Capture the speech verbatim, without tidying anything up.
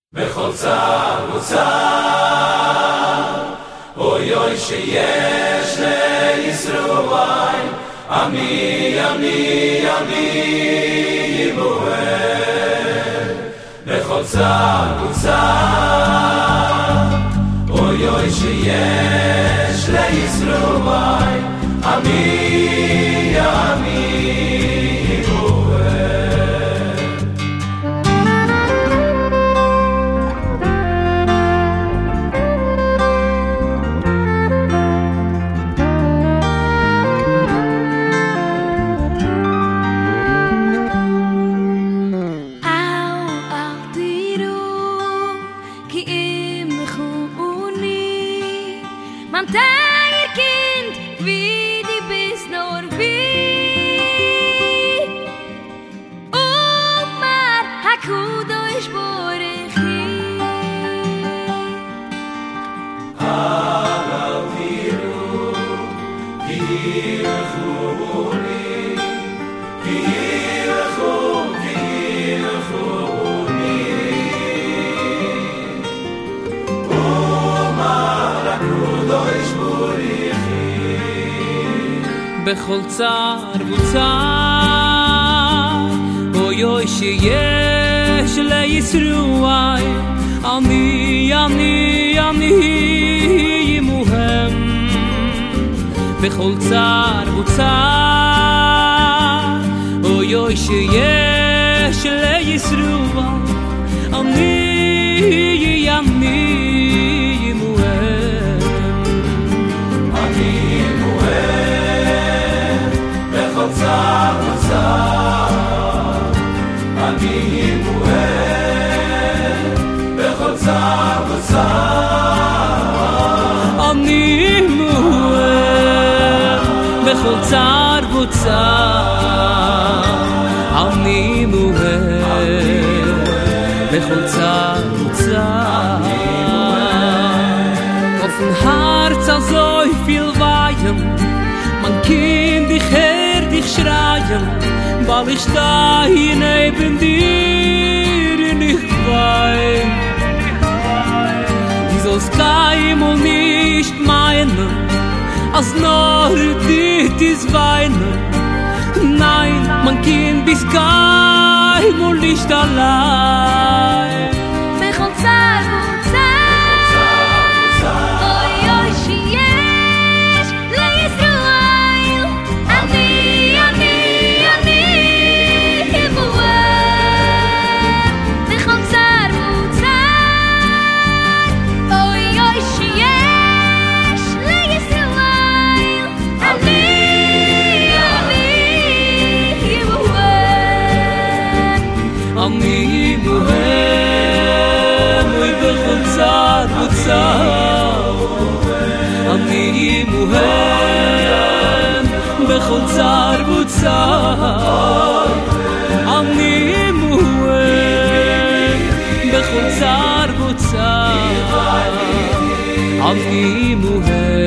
בכל צער וצער, אוי אוי שיש לישראל, עמי עמי עמי יבואל. בכל צער וצער, אוי אוי שיש לישראל, עמי עמי Man teier kind, wie die bist nur wie Omar, hakudo ish borechi Aval tiru, kirchuni Kirchum, kirchuni Omar, hakudo ish בכל צער וצער, אוי אוי שיש לישראל, אני אני אני עמהם. בכל צער וצער, אוי אוי שיש לישראל, אני אני צער וצער, אני מואל. בכל צער וצער, אני מואל. בכל צער וצער, אני מואל. בכל צער וצער, auf dem Herz so viel Weiden, man kann dich dich schreien, weil ich da hier neben dir nicht wein. Die soll's keinmal nicht meinen, als nur dit ist weinen. Nein, man kann bis keinmal nicht allein. בכל צער וצער, אוי אוי שיש לישראל, אני אני מוהם, אוי בכל צער וצער, אני מוהם, בכל צער וצער, אני מוהם, בכל צער וצער, אני מוהם.